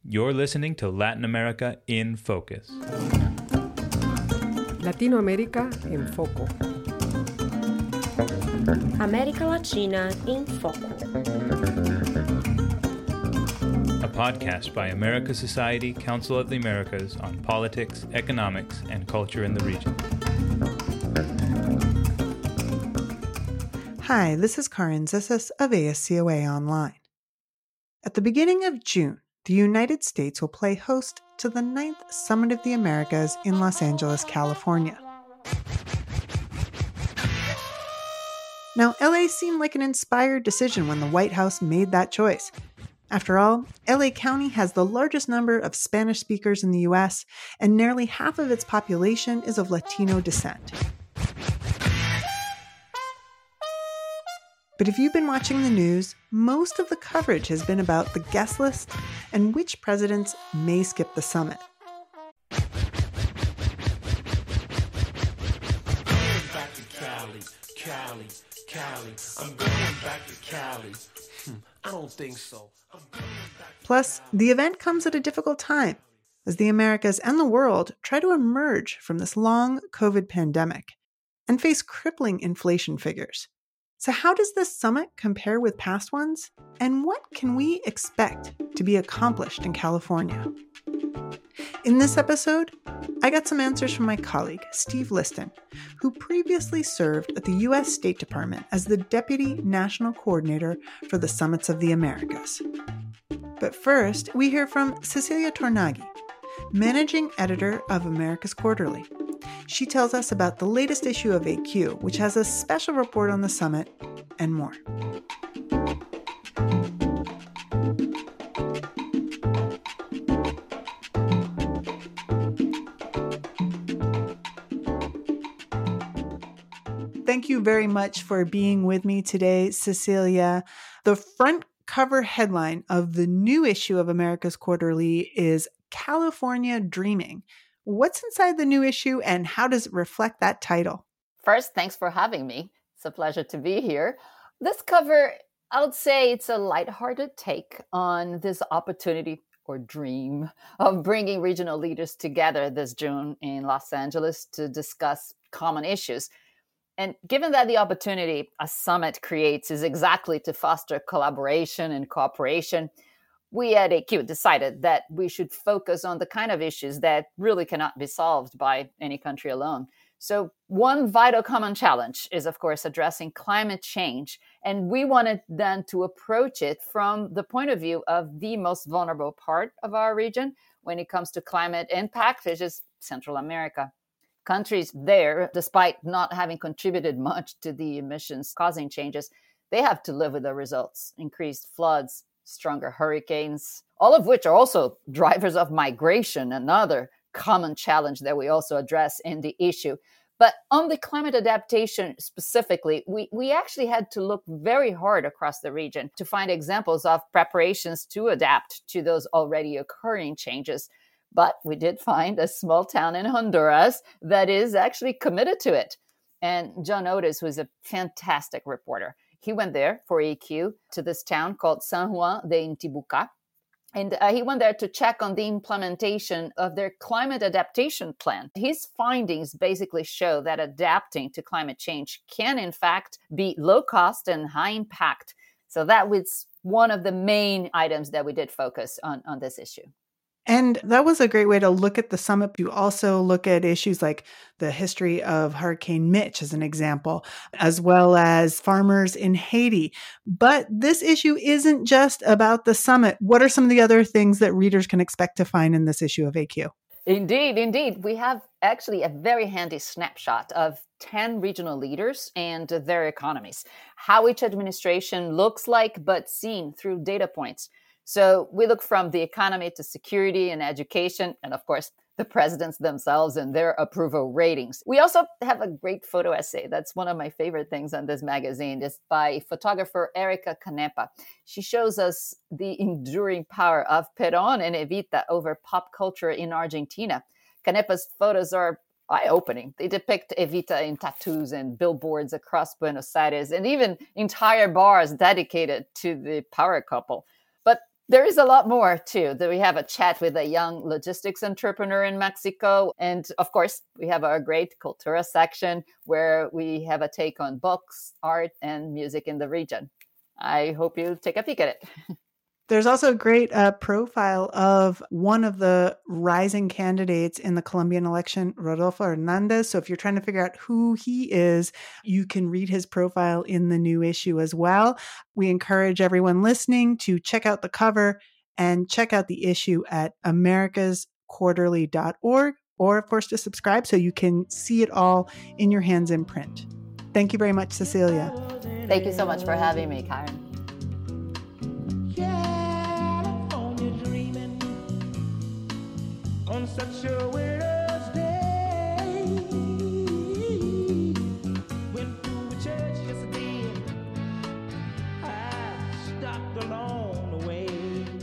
You're listening to Latin America in Focus. Latinoamérica en Foco. América Latina em Foco. A podcast by America Society, Council of the Americas on politics, economics, and culture in the region. Hi, this is Karin Zissis of ASCOA Online. At the beginning of June, the United States will play host to the 9th Summit of the Americas in Los Angeles, California. Now, LA seemed like an inspired decision when the White House made that choice. After all, LA County has the largest number of Spanish speakers in the U.S., and nearly half of its population is of Latino descent. But if you've been watching the news, most of the coverage has been about the guest list and which presidents may skip the summit. I don't think so. Plus, the event comes at a difficult time as the Americas and the world try to emerge from this long COVID pandemic and face crippling inflation figures. So how does this summit compare with past ones? And what can we expect to be accomplished in California? In this episode, I got some answers from my colleague, Steve Liston, who previously served at the U.S. State Department as the Deputy National Coordinator for the Summits of the Americas. But first, we hear from Cecilia Tornaghi, Managing Editor of Americas Quarterly. She tells us about the latest issue of AQ, which has a special report on the summit, and more. Thank you very much for being with me today, Cecilia. The front cover headline of the new issue of Americas Quarterly is California Dreaming. What's inside the new issue and how does it reflect that title? First, thanks for having me. It's a pleasure to be here. This cover, I would say it's a lighthearted take on this opportunity or dream of bringing regional leaders together this June in Los Angeles to discuss common issues. And given that the opportunity a summit creates is exactly to foster collaboration and cooperation, we at AQ decided that we should focus on the kind of issues that really cannot be solved by any country alone. So one vital common challenge is, of course, addressing climate change. And we wanted then to approach it from the point of view of the most vulnerable part of our region when it comes to climate impact, which is Central America. Countries there, despite not having contributed much to the emissions causing changes, they have to live with the results: increased floods, stronger hurricanes, all of which are also drivers of migration, another common challenge that we also address in the issue. But on the climate adaptation specifically, we actually had to look very hard across the region to find examples of preparations to adapt to those already occurring changes. But we did find a small town in Honduras that is actually committed to it. And John Otis, who is a fantastic reporter, he went there for AQ to this town called San Juan de Intibucá. And he went there to check on the implementation of their climate adaptation plan. His findings basically show that adapting to climate change can, in fact, be low cost and high impact. So that was one of the main items that we did focus on this issue. And that was a great way to look at the summit. You also look at issues like the history of Hurricane Mitch as an example, as well as farmers in Haiti. But this issue isn't just about the summit. What are some of the other things that readers can expect to find in this issue of AQ? Indeed. We have actually a very handy snapshot of 10 regional leaders and their economies, how each administration looks like, but seen through data points. So we look from the economy to security and education, and of course, the presidents themselves and their approval ratings. We also have a great photo essay. That's one of my favorite things on this magazine. It's by photographer Erica Canepa. She shows us the enduring power of Perón and Evita over pop culture in Argentina. Canepa's photos are eye-opening. They depict Evita in tattoos and billboards across Buenos Aires, and even entire bars dedicated to the power couple. But There is a lot more too. We have a chat with a young logistics entrepreneur in Mexico. And of course, we have our great Cultura section where we have a take on books, art, and music in the region. I hope you take a peek at it. There's also a great profile of one of the rising candidates in the Colombian election, Rodolfo Hernandez. So if you're trying to figure out who he is, you can read his profile in the new issue as well. We encourage everyone listening to check out the cover and check out the issue at americasquarterly.org, or of course to subscribe so you can see it all in your hands in print. Thank you very much, Cecilia. Thank you so much for having me, Karen. On such a winter's day, went to a church yesterday. I stopped along the way.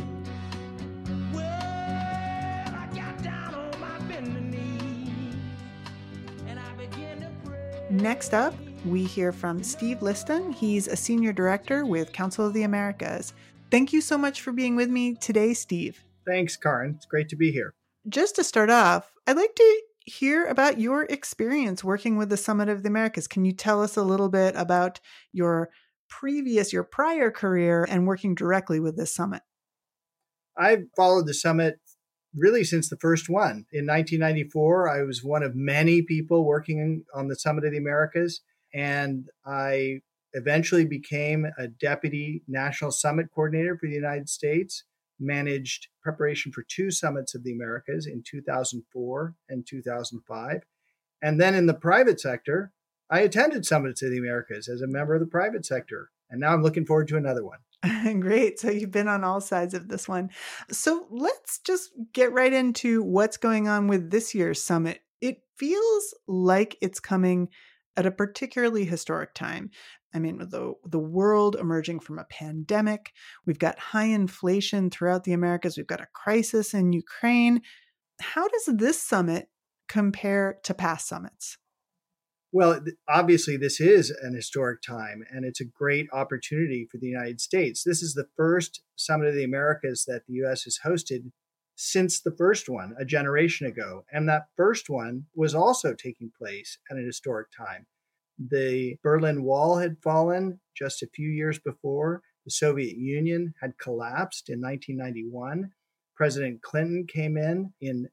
Well, I got down on my bending knees and I began to pray. Next up, we hear from Steve Liston. He's a senior director with Council of the Americas. Thank you so much for being with me today, Steve. Thanks, Karen. It's great to be here. Just to start off, I'd like to hear about your experience working with the Summit of the Americas. Can you tell us a little bit about your prior career and working directly with this summit? I've followed the summit really since the first one. In 1994, I was one of many people working on the Summit of the Americas, and I eventually became a deputy national summit coordinator for the United States, managed preparation for 2 summits of the Americas in 2004 and 2005. And then in the private sector, I attended summits of the Americas as a member of the private sector. And now I'm looking forward to another one. Great. So you've been on all sides of this one. So let's just get right into what's going on with this year's summit. It feels like it's coming at a particularly historic time. I mean, with the world emerging from a pandemic, we've got high inflation throughout the Americas, we've got a crisis in Ukraine. How does this summit compare to past summits? Well, obviously, this is an historic time, and it's a great opportunity for the United States. This is the first Summit of the Americas that the U.S. has hosted since the first one a generation ago. And that first one was also taking place at an historic time. The Berlin Wall had fallen just a few years before. The Soviet Union had collapsed in 1991. President Clinton came in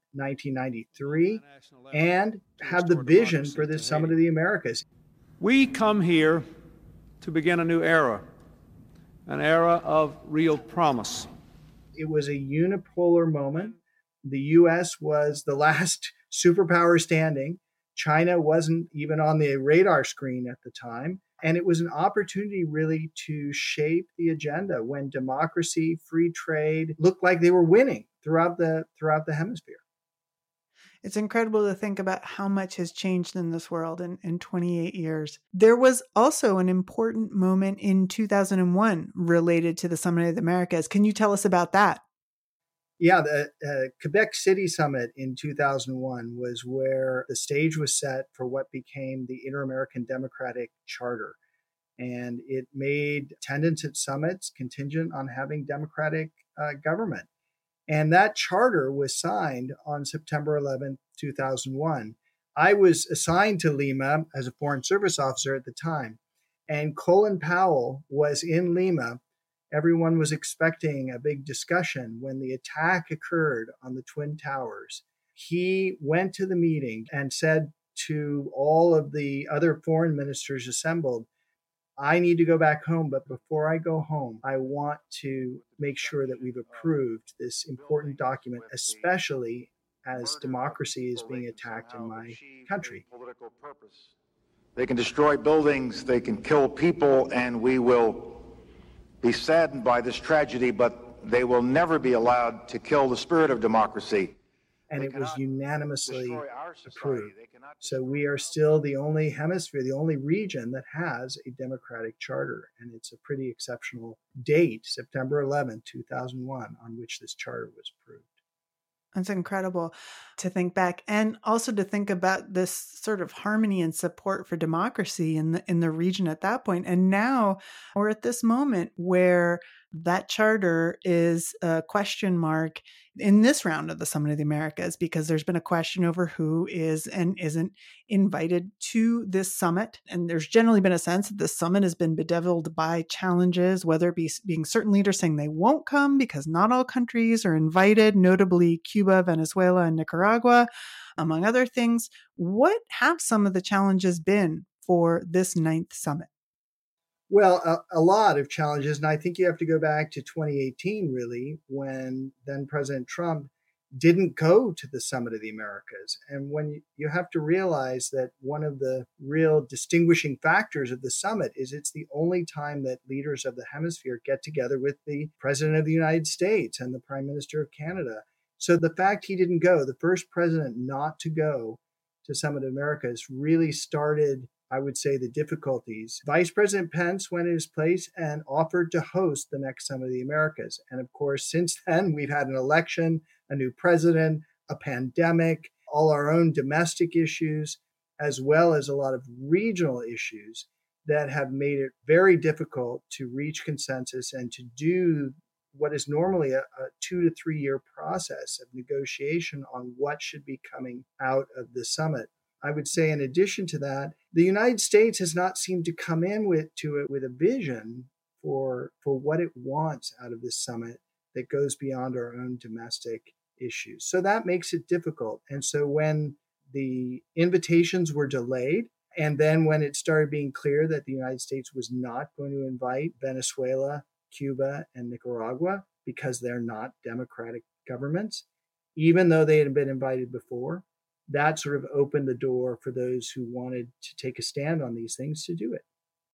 1993 and had the vision for this Summit of the Americas. We come here to begin a new era, an era of real promise. It was a unipolar moment. The U.S. was the last superpower standing. China wasn't even on the radar screen at the time. And it was an opportunity really to shape the agenda when democracy, free trade looked like they were winning throughout the hemisphere. It's incredible to think about how much has changed in this world in 28 years. There was also an important moment in 2001 related to the Summit of the Americas. Can you tell us about that? Yeah, the Quebec City Summit in 2001 was where the stage was set for what became the Inter-American Democratic Charter. And it made attendance at summits contingent on having democratic government. And that charter was signed on September 11th, 2001. I was assigned to Lima as a Foreign Service officer at the time. And Colin Powell was in Lima. Everyone was expecting a big discussion when the attack occurred on the Twin Towers. He went to the meeting and said to all of the other foreign ministers assembled, I need to go back home, but before I go home, I want to make sure that we've approved this important document, especially as democracy is being attacked in my country. They can destroy buildings, they can kill people, and we will be saddened by this tragedy, but they will never be allowed to kill the spirit of democracy. And it was unanimously approved. So we are still the only hemisphere, the only region that has a democratic charter. And it's a pretty exceptional date, September 11, 2001, on which this charter was approved. That's incredible to think back, and also to think about this sort of harmony and support for democracy in the region at that point. And now we're at this moment where that charter is a question mark in this round of the Summit of the Americas, because there's been a question over who is and isn't invited to this summit. And there's generally been a sense that this summit has been bedeviled by challenges, whether it be being certain leaders saying they won't come because not all countries are invited, notably Cuba, Venezuela, and Nicaragua, among other things. What have some of the challenges been for this 9th summit? Well, a lot of challenges. And I think you have to go back to 2018, really, when then President Trump didn't go to the Summit of the Americas. And when you have to realize that one of the real distinguishing factors of the summit is it's the only time that leaders of the hemisphere get together with the President of the United States and the Prime Minister of Canada. So the fact he didn't go, the first president not to go to Summit of Americas, really started, I would say, the difficulties. Vice President Pence went in his place and offered to host the next Summit of the Americas. And of course, since then, we've had an election, a new president, a pandemic, all our own domestic issues, as well as a lot of regional issues that have made it very difficult to reach consensus and to do what is normally a 2 to 3 year process of negotiation on what should be coming out of the summit. I would say, in addition to that, the United States has not seemed to come in with a vision for what it wants out of this summit that goes beyond our own domestic issues. So that makes it difficult. And so when the invitations were delayed, and then when it started being clear that the United States was not going to invite Venezuela, Cuba, and Nicaragua because they're not democratic governments, even though they had been invited before, that sort of opened the door for those who wanted to take a stand on these things to do it.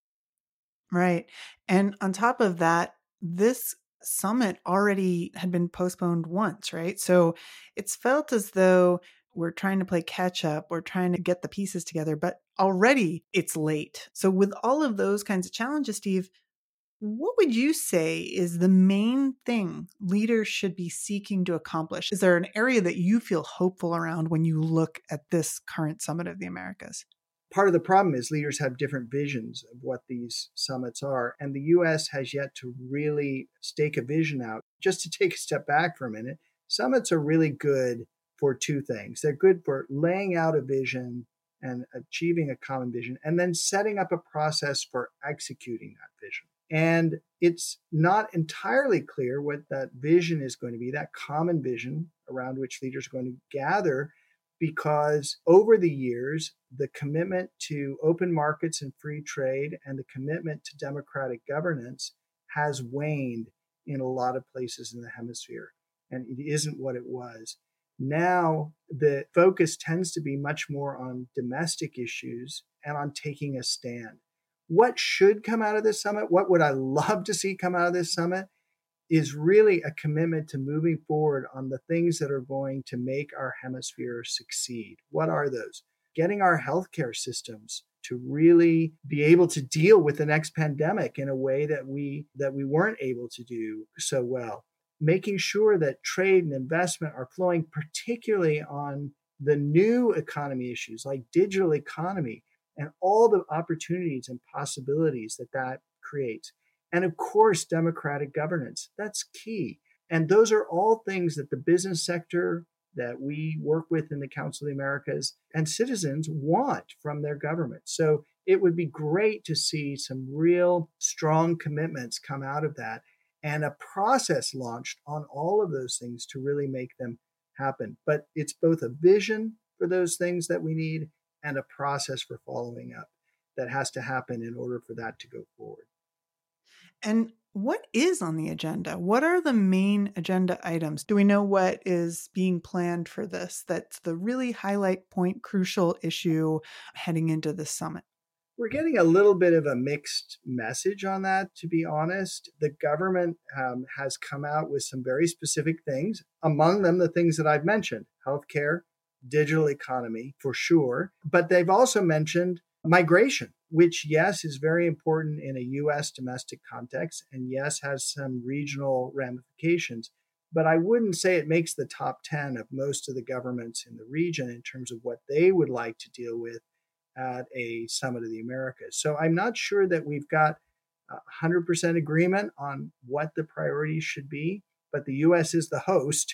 Right. And on top of that, this summit already had been postponed once, right? So it's felt as though we're trying to play catch up, we're trying to get the pieces together, but already it's late. So with all of those kinds of challenges, Steve, what would you say is the main thing leaders should be seeking to accomplish? Is there an area that you feel hopeful around when you look at this current Summit of the Americas? Part of the problem is leaders have different visions of what these summits are, and the U.S. has yet to really stake a vision out. Just to take a step back for a minute, summits are really good for two things. They're good for laying out a vision and achieving a common vision, and then setting up a process for executing that vision. And it's not entirely clear what that vision is going to be, that common vision around which leaders are going to gather, because over the years, the commitment to open markets and free trade and the commitment to democratic governance has waned in a lot of places in the hemisphere, and it isn't what it was. Now, the focus tends to be much more on domestic issues and on taking a stand. What should come out of this summit, what would I love to see come out of this summit, is really a commitment to moving forward on the things that are going to make our hemisphere succeed. What are those? Getting our healthcare systems to really be able to deal with the next pandemic in a way that we weren't able to do so well. Making sure that trade and investment are flowing, particularly on the new economy issues like digital economy, and all the opportunities and possibilities that creates. And of course, democratic governance, that's key. And those are all things that the business sector that we work with in the Council of the Americas and citizens want from their government. So it would be great to see some real strong commitments come out of that and a process launched on all of those things to really make them happen. But it's both a vision for those things that we need and a process for following up that has to happen in order for that to go forward. And what is on the agenda? What are the main agenda items? Do we know what is being planned for this? That's the really highlight point, crucial issue heading into this summit. We're getting a little bit of a mixed message on that, to be honest. The government has come out with some very specific things, among them the things that I've mentioned: healthcare, digital economy, for sure. But they've also mentioned migration, which, yes, is very important in a U.S. domestic context, and yes, has some regional ramifications. But I wouldn't say it makes the top 10 of most of the governments in the region in terms of what they would like to deal with at a Summit of the Americas. So I'm not sure that we've got 100% agreement on what the priorities should be, but the U.S. is the host.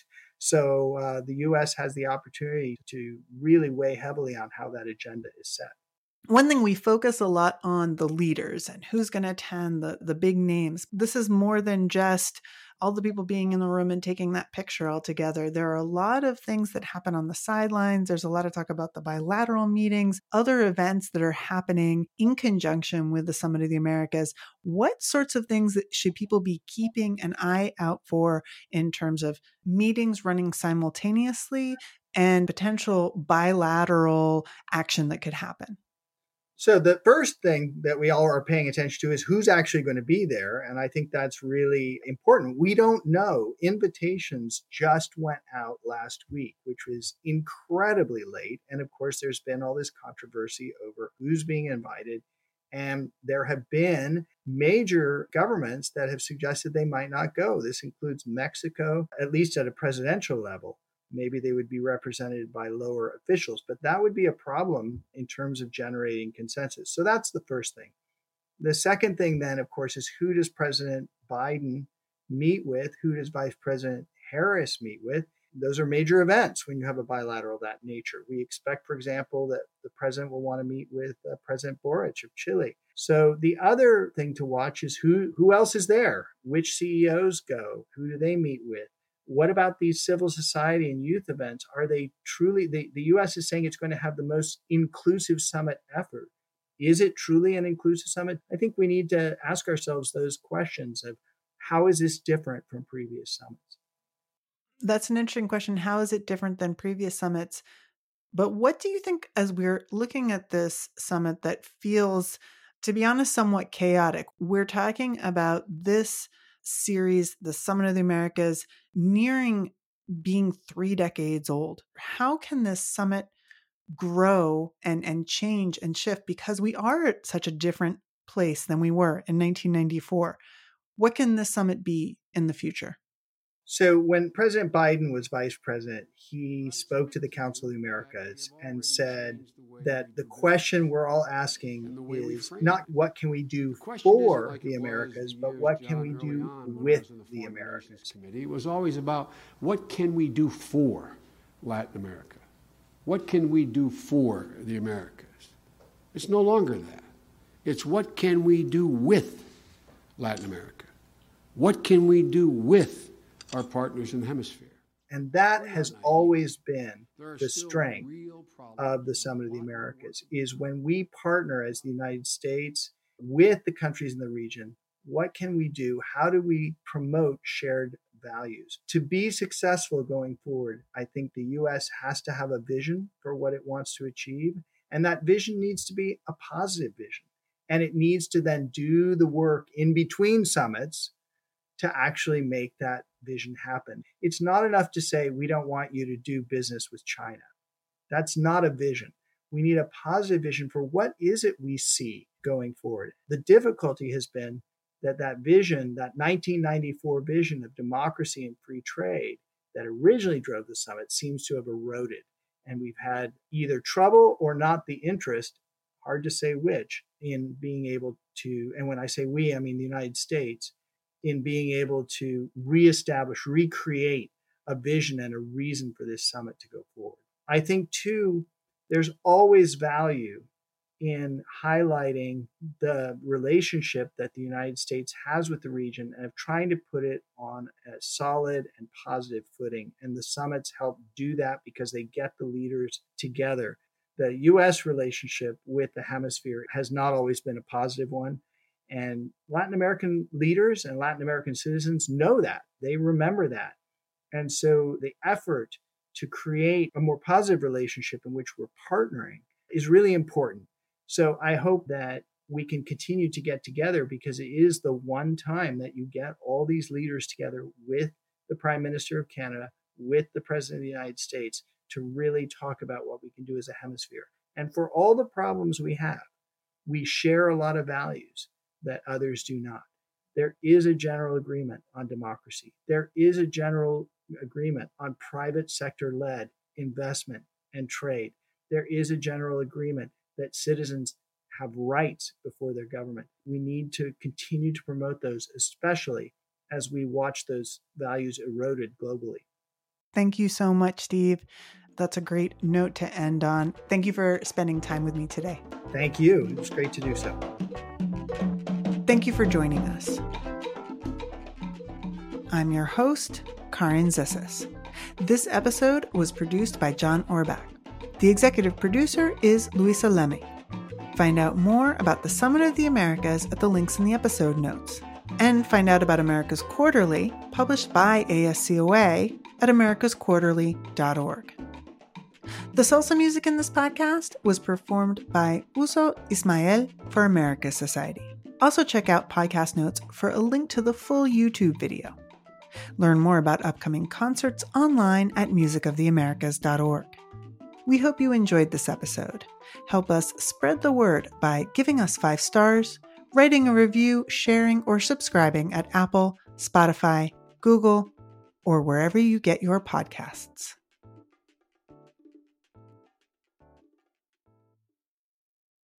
So the U.S. has the opportunity to really weigh heavily on how that agenda is set. One thing we focus a lot on the leaders and who's going to attend, the big names. This is more than just all the people being in the room and taking that picture all together. There are a lot of things that happen on the sidelines. There's a lot of talk about the bilateral meetings, other events that are happening in conjunction with the Summit of the Americas. What sorts of things should people be keeping an eye out for in terms of meetings running simultaneously and potential bilateral action that could happen? So the first thing that we all are paying attention to is who's actually going to be there. And I think that's really important. We don't know. Invitations just went out last week, which was incredibly late. And of course, there's been all this controversy over who's being invited. And there have been major governments that have suggested they might not go. This includes Mexico, at least at a presidential level. Maybe they would be represented by lower officials, but that would be a problem in terms of generating consensus. So that's the first thing. The second thing then, of course, is who does President Biden meet with? Who does Vice President Harris meet with? Those are major events when you have a bilateral of that nature. We expect, for example, that the president will want to meet with President Boric of Chile. So the other thing to watch is who else is there? Which CEOs go? Who do they meet with? What about these civil society and youth events? Are they truly, the U.S. is saying it's going to have the most inclusive summit ever. Is it truly an inclusive summit? I think we need to ask ourselves those questions of how is this different from previous summits? That's an interesting question. How is it different than previous summits? But what do you think as we're looking at this summit that feels, to be honest, somewhat chaotic? We're talking about this series, the Summit of the Americas, nearing being 3 decades old. How can this summit grow and change and shift? Because we are at such a different place than we were in 1994. What can this summit be in the future? So when President Biden was vice president, he spoke to the Council of the Americas and said that the question we're all asking is not what can we do for the Americas, but what can we do with the Americas? It was always about what can we do for Latin America? What can we do for the Americas? It's no longer that. It's what can we do with Latin America? What can we do with our partners in the hemisphere? And that has always been the strength of the Summit of the Americas, is when we partner as the United States with the countries in the region, what can we do? How do we promote shared values? To be successful going forward, I think the U.S. has to have a vision for what it wants to achieve. And that vision needs to be a positive vision. And it needs to then do the work in between summits to actually make that vision happen. It's not enough to say, we don't want you to do business with China. That's not a vision. We need a positive vision for what is it we see going forward. The difficulty has been that vision, that 1994 vision of democracy and free trade that originally drove the summit, seems to have eroded. And we've had either trouble or not the interest, hard to say which, in being able to, and when I say we, I mean the United States, in being able to reestablish, recreate a vision and a reason for this summit to go forward. I think, too, there's always value in highlighting the relationship that the United States has with the region and of trying to put it on a solid and positive footing. And the summits help do that because they get the leaders together. The U.S. relationship with the hemisphere has not always been a positive one. And Latin American leaders and Latin American citizens know that. They remember that. And so the effort to create a more positive relationship in which we're partnering is really important. So I hope that we can continue to get together, because it is the one time that you get all these leaders together with the Prime Minister of Canada, with the President of the United States, to really talk about what we can do as a hemisphere. And for all the problems we have, we share a lot of values that others do not. There is a general agreement on democracy. There is a general agreement on private sector-led investment and trade. There is a general agreement that citizens have rights before their government. We need to continue to promote those, especially as we watch those values eroded globally. Thank you so much, Steve. That's a great note to end on. Thank you for spending time with me today. Thank you. It was great to do so. Thank you for joining us. I'm your host, Karin Zissis. This episode was produced by John Orbach. The executive producer is Luisa Lemmy. Find out more about the Summit of the Americas at the links in the episode notes. And find out about America's Quarterly, published by ASCOA, at americasquarterly.org. The salsa music in this podcast was performed by Uso Ismael for America Society. Also check out podcast notes for a link to the full YouTube video. Learn more about upcoming concerts online at musicoftheamericas.org. We hope you enjoyed this episode. Help us spread the word by giving us 5 stars, writing a review, sharing, or subscribing at Apple, Spotify, Google, or wherever you get your podcasts.